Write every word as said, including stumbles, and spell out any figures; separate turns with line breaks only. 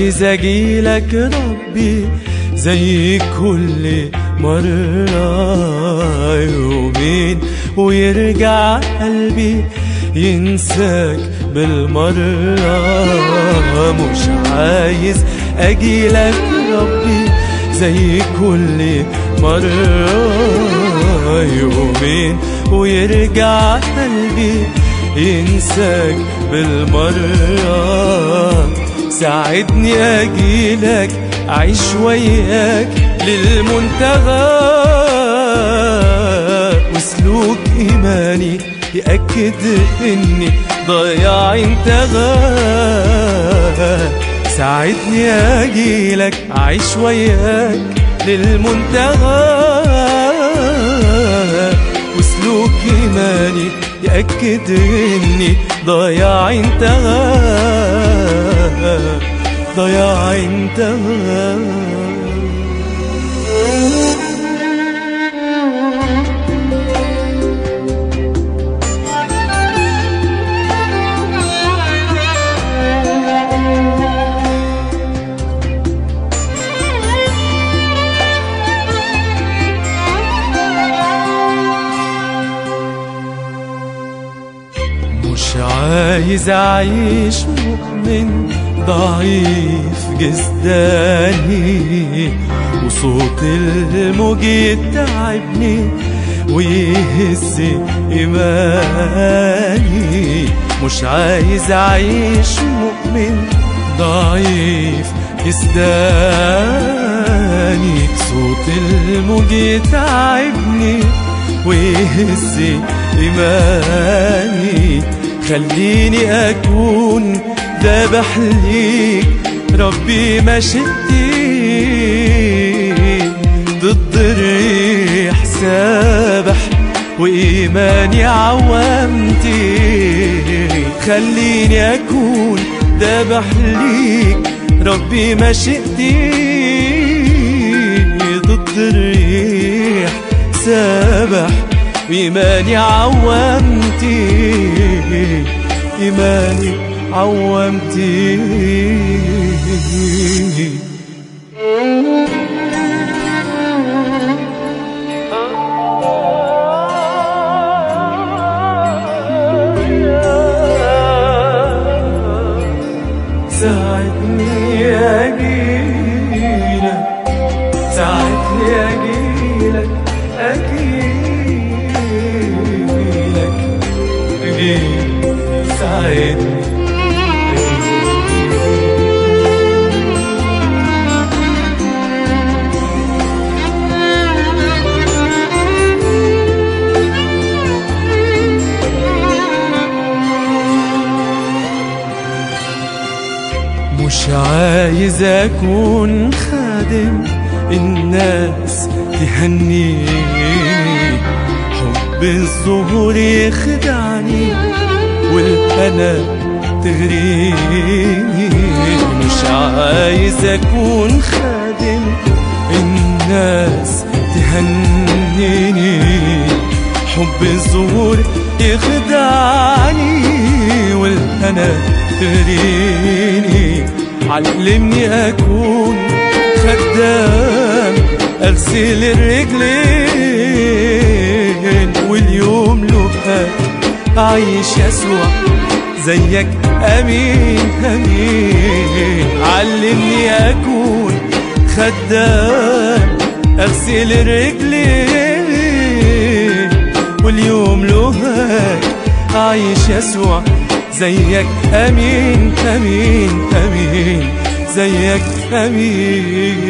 عايز اجيلك ربي زي كل مرة، يومين ويرجع قلبي ينساك بالمرة. مش عايز اجيلك ربي زي كل مرة، يومين ويرجع قلبي ينساك بالمرة. ساعدني اجيلك اعيش وياك للمنتهى، وسلوك ايماني يأكد اني ضياع انتهى. ساعدني اجيلك اعيش وياك للمنتهى، وسلوك ايماني يأكد اني ضياع انتهى، ضياع انتهى. مش عايز اعيش مؤمن ضعيف جسداني، وصوت الموج يتعبني ويهز ايماني. مش عايز اعيش مؤمن ضعيف جسداني، صوت الموج يتعبني ويهز ايماني. خليني اكون ذابح ليك ربي مشيتي، ضد الريح سابح وإيماني عوامتي. خليني أكون ذابح ليك ربي مشيتي، ضد الريح سابح وإيماني عوامتي، إيماني عوامتي. ساعدني أجيلك، ساعدني أجيلك، أجيلك، أجيلك، ساعدني. مش عايز اكون خادم الناس تهنيني، حب الظهور يخدعني والهنا تغريني. مش عايز اكون خادم الناس تهنيني، حب الظهور يخدعني والهنا تغريني. علمني اكون خدام اغسل الرجلين، واليوم لقاك اعيش يسوع زيك امين امين. علمني اكون خدام اغسل الرجلين، واليوم لقاك اعيش يسوع زيك امين امين امين، زيك امين.